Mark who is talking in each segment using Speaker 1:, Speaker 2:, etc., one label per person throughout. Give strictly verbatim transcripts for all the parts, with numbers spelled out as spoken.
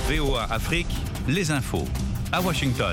Speaker 1: V O A Afrique, les infos. À Washington.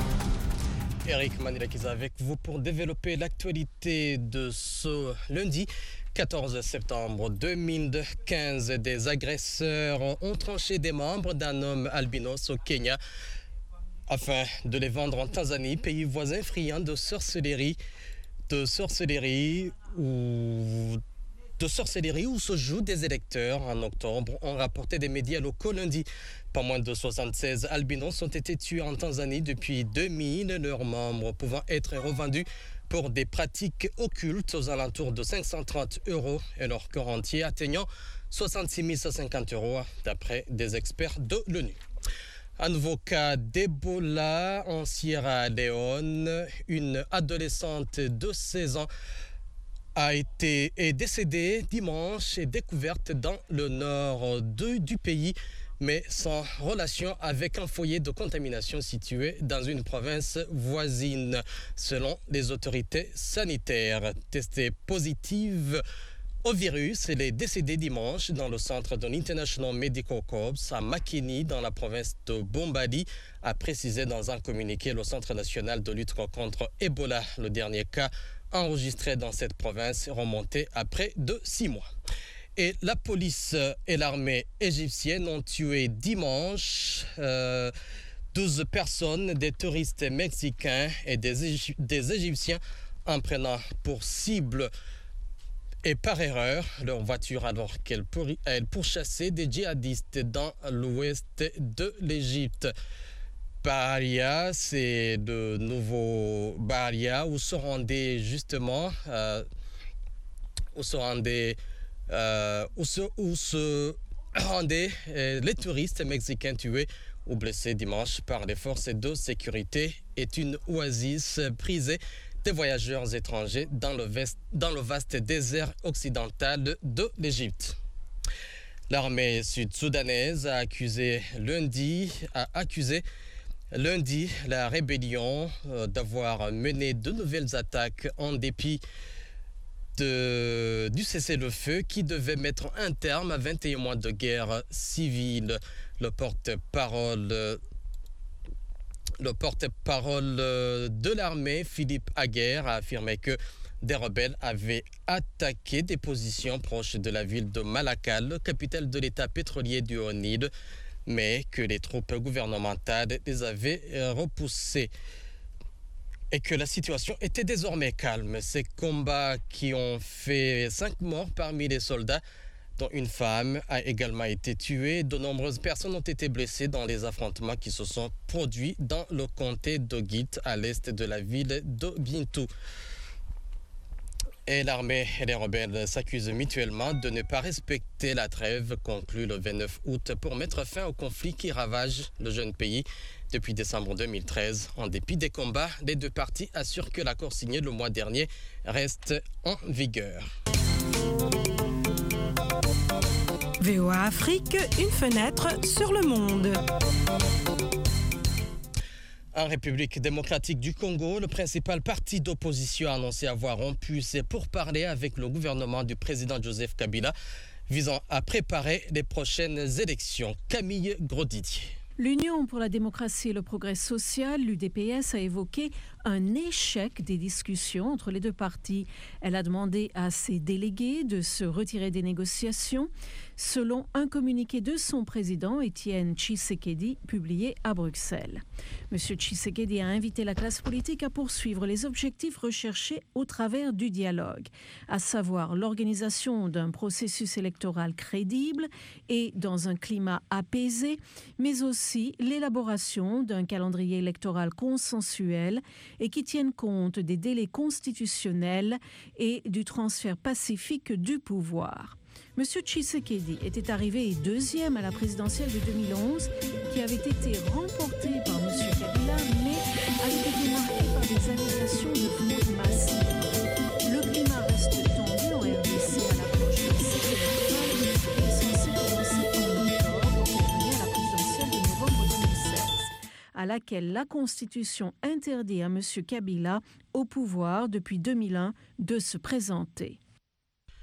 Speaker 2: Eric Manilakis avec vous pour développer l'actualité de ce lundi quatorze septembre deux mille quinze. Des agresseurs ont tranché des membres d'un homme albinos au Kenya afin de les vendre en Tanzanie, pays voisin friand de sorcellerie, de sorcellerie ou de sorcellerie où se jouent des électeurs. En octobre, ont rapporté des médias locaux lundi. Pas moins de soixante-seize albinos ont été tués en Tanzanie depuis deux mille, leurs membres pouvant être revendus pour des pratiques occultes aux alentours de cinq cent trente euros et leur corps entier atteignant soixante-six mille cent cinquante euros d'après des experts de l'ONU. Un nouveau cas d'Ebola en Sierra Leone. Une adolescente de seize ans a été est décédée dimanche et découverte dans le nord de, du pays, mais sans relation avec un foyer de contamination situé dans une province voisine, selon les autorités sanitaires. Testée positive au virus, elle est décédée dimanche dans le centre de l'International Medical Corps à Makeni, dans la province de Bombali, a précisé dans un communiqué le Centre national de lutte contre Ebola. Le dernier cas enregistré dans cette province remonté à près de six mois. Et la police et l'armée égyptienne ont tué dimanche euh, douze personnes, des touristes mexicains et des, Égy- des Égyptiens, en prenant pour cible et par erreur leur voiture alors qu'elles pour, pourchassaient des djihadistes dans l'ouest de l'Égypte. Bahia, c'est le nouveau Bahia où se rendaient justement, euh, où se rendaient, euh, où se, où se rendaient euh, les touristes mexicains tués ou blessés dimanche par les forces de sécurité, est une oasis prisée des voyageurs étrangers dans le, vest, dans le vaste désert occidental de l'Égypte. L'armée sud-soudanaise a accusé lundi, a accusé Lundi, la rébellion euh, d'avoir mené de nouvelles attaques en dépit de, du cessez-le-feu qui devait mettre un terme à vingt et un mois de guerre civile. Le porte-parole, le porte-parole de l'armée, Philippe Aguerre, a affirmé que des rebelles avaient attaqué des positions proches de la ville de Malakal, capitale de l'état pétrolier du Haut-Nil, mais que les troupes gouvernementales les avaient repoussés et que la situation était désormais calme. Ces combats qui ont fait cinq morts parmi les soldats, dont une femme a également été tuée. De nombreuses personnes ont été blessées dans les affrontements qui se sont produits dans le comté d'Ogit, à l'est de la ville de Bintou. Et l'armée et les rebelles s'accusent mutuellement de ne pas respecter la trêve conclue le vingt-neuf août pour mettre fin au conflit qui ravage le jeune pays depuis décembre deux mille treize. En dépit des combats, les deux parties assurent que l'accord signé le mois dernier reste en vigueur.
Speaker 3: V O A Afrique, une fenêtre sur le monde.
Speaker 2: En République démocratique du Congo, le principal parti d'opposition a annoncé avoir rompu ses pourparlers avec le gouvernement du président Joseph Kabila visant à préparer les prochaines élections. Camille Grosdidier.
Speaker 3: L'Union pour la démocratie et le progrès social, l'U D P S, a évoqué un échec des discussions entre les deux partis. Elle a demandé à ses délégués de se retirer des négociations, selon un communiqué de son président, Étienne Tshisekedi, publié à Bruxelles. M. Tshisekedi a invité la classe politique à poursuivre les objectifs recherchés au travers du dialogue, à savoir l'organisation d'un processus électoral crédible et dans un climat apaisé, mais aussi l'élaboration d'un calendrier électoral consensuel et qui tienne compte des délais constitutionnels et du transfert pacifique du pouvoir. M. Tshisekedi était arrivé deuxième à la présidentielle de deux mille onze, qui avait été remportée par M. Kabila, mais avait été marquée par des accusations de fraude massive. Le climat reste tendu en R D C à l'approche de cette électorale qui est censée commencer en octobre pour venir à la présidentielle de novembre deux mille seize, à laquelle la Constitution interdit à M. Kabila, au pouvoir depuis deux mille un, de se présenter.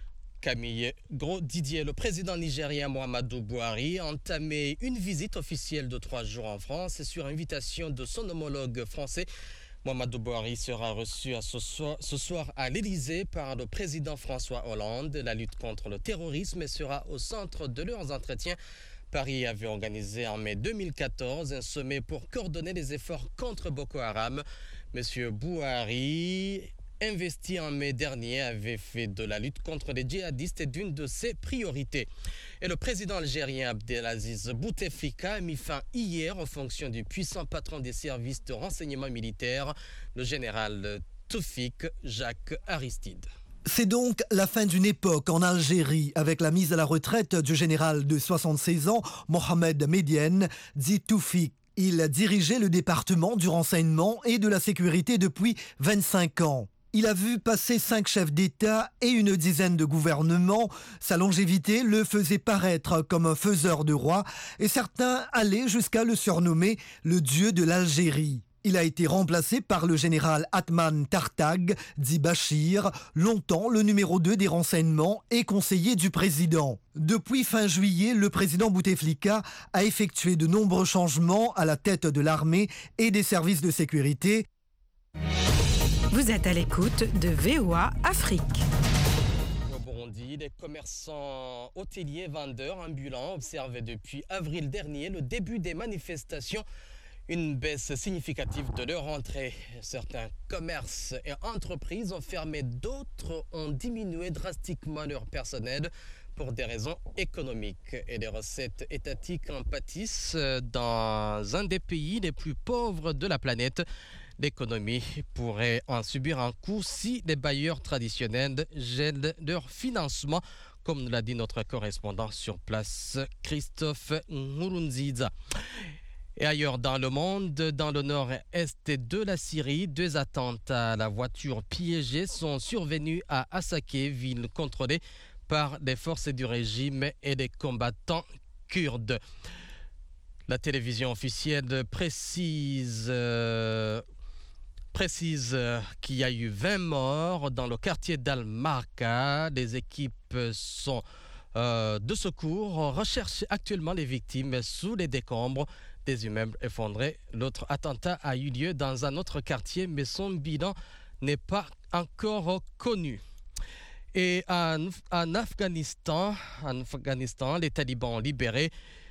Speaker 2: Camille Gros-Didier. Le président nigérien Muhammadu Buhari a entamé une visite officielle de trois jours en France sur invitation de son homologue français. Muhammadu Buhari sera reçu à ce, soir, ce soir à l'Élysée par le président François Hollande. La lutte contre le terrorisme sera au centre de leurs entretiens. Paris avait organisé en mai deux mille quatorze un sommet pour coordonner les efforts contre Boko Haram. Monsieur Buhari, investi en mai dernier, avait fait de la lutte contre les djihadistes d'une de ses priorités. Et le président algérien Abdelaziz Bouteflika a mis fin hier aux fonctions du puissant patron des services de renseignement militaire, le général Toufik Jacques Aristide.
Speaker 4: C'est donc la fin d'une époque en Algérie avec la mise à la retraite du général de soixante-seize ans, Mohamed Medienne, dit Toufik. Il dirigeait le département du renseignement et de la sécurité depuis vingt-cinq ans. Il a vu passer cinq chefs d'État et une dizaine de gouvernements. Sa longévité le faisait paraître comme un faiseur de rois et certains allaient jusqu'à le surnommer le dieu de l'Algérie. Il a été remplacé par le général Atman Tartag, dit Bachir, longtemps le numéro deux des renseignements et conseiller du président. Depuis fin juillet, le président Bouteflika a effectué de nombreux changements à la tête de l'armée et des services de sécurité.
Speaker 5: Vous êtes à l'écoute de V O A Afrique.
Speaker 2: Au Burundi, les commerçants hôteliers, vendeurs, ambulants observaient depuis avril dernier le début des manifestations. Une baisse significative de leur entrée. Certains commerces et entreprises ont fermé, d'autres ont diminué drastiquement leur personnel pour des raisons économiques. Et les recettes étatiques en pâtissent dans un des pays les plus pauvres de la planète. L'économie pourrait en subir un coup si les bailleurs traditionnels gèlent leur financement, comme nous l'a dit notre correspondant sur place, Christophe Nkurunziza. Et ailleurs dans le monde, dans le nord-est de la Syrie, deux attentats à la voiture piégée sont survenus à Hasakeh, ville contrôlée par les forces du régime et les combattants kurdes. La télévision officielle précise, euh, précise qu'il y a eu vingt morts dans le quartier d'Al-Marqa. Les équipes sont, euh, de secours recherchent actuellement les victimes sous les décombres des immeubles effondrés. L'autre attentat a eu lieu dans un autre quartier, mais son bilan n'est pas encore connu. Et en, en, Afghanistan, en Afghanistan, les talibans ont libéré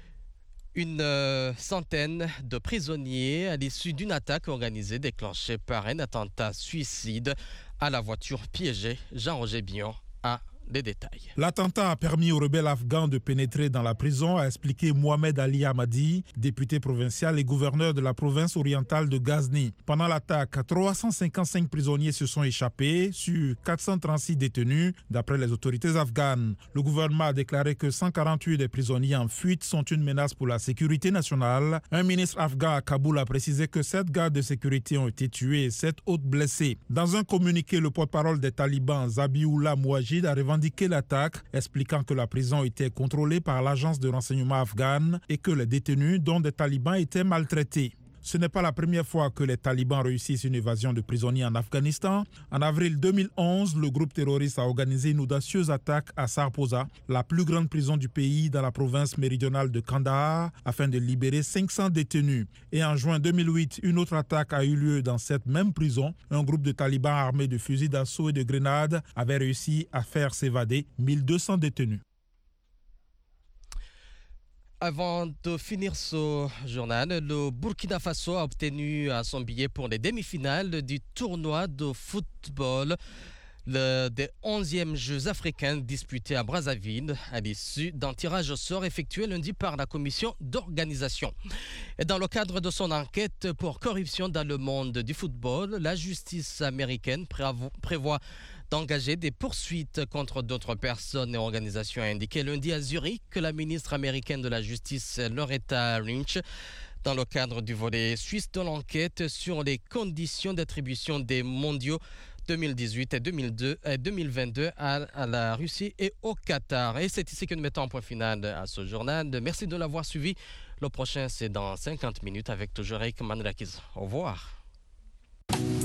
Speaker 2: une euh, centaine de prisonniers à l'issue d'une attaque organisée déclenchée par un attentat suicide à la voiture piégée. Jean-Roger Billon a des détails.
Speaker 6: L'attentat a permis aux rebelles afghans de pénétrer dans la prison, a expliqué Mohamed Ali Ahmadi, député provincial et gouverneur de la province orientale de Ghazni. Pendant l'attaque, trois cent cinquante-cinq prisonniers se sont échappés sur quatre cent trente-six détenus, d'après les autorités afghanes. Le gouvernement a déclaré que cent quarante-huit des prisonniers en fuite sont une menace pour la sécurité nationale. Un ministre afghan à Kaboul a précisé que sept gardes de sécurité ont été tués et sept autres blessés. Dans un communiqué, le porte-parole des talibans, Zabiullah Mouajid, a revendiqué l'attaque, expliquant que la prison était contrôlée par l'agence de renseignement afghane et que les détenus, dont des talibans, étaient maltraités. Ce n'est pas la première fois que les talibans réussissent une évasion de prisonniers en Afghanistan. En avril deux mille onze, le groupe terroriste a organisé une audacieuse attaque à Sarposa, la plus grande prison du pays dans la province méridionale de Kandahar, afin de libérer cinq cents détenus. Et en juin deux mille huit, une autre attaque a eu lieu dans cette même prison. Un groupe de talibans armés de fusils d'assaut et de grenades avait réussi à faire s'évader mille deux cents détenus.
Speaker 2: Avant de finir ce journal, le Burkina Faso a obtenu son billet pour les demi-finales du tournoi de football le, des onzièmes Jeux africains disputés à Brazzaville à l'issue d'un tirage au sort effectué lundi par la commission d'organisation. Et dans le cadre de son enquête pour corruption dans le monde du football, la justice américaine prévoit d'engager des poursuites contre d'autres personnes et organisations, a indiqué lundi à Zurich que la ministre américaine de la Justice, Loretta Lynch, dans le cadre du volet suisse de l'enquête sur les conditions d'attribution des mondiaux deux mille dix-huit et deux mille vingt-deux à, à la Russie et au Qatar. Et c'est ici que nous mettons un point final à ce journal. Merci de l'avoir suivi. Le prochain, c'est dans cinquante minutes avec toujours Eric Mandrakiz. Au revoir.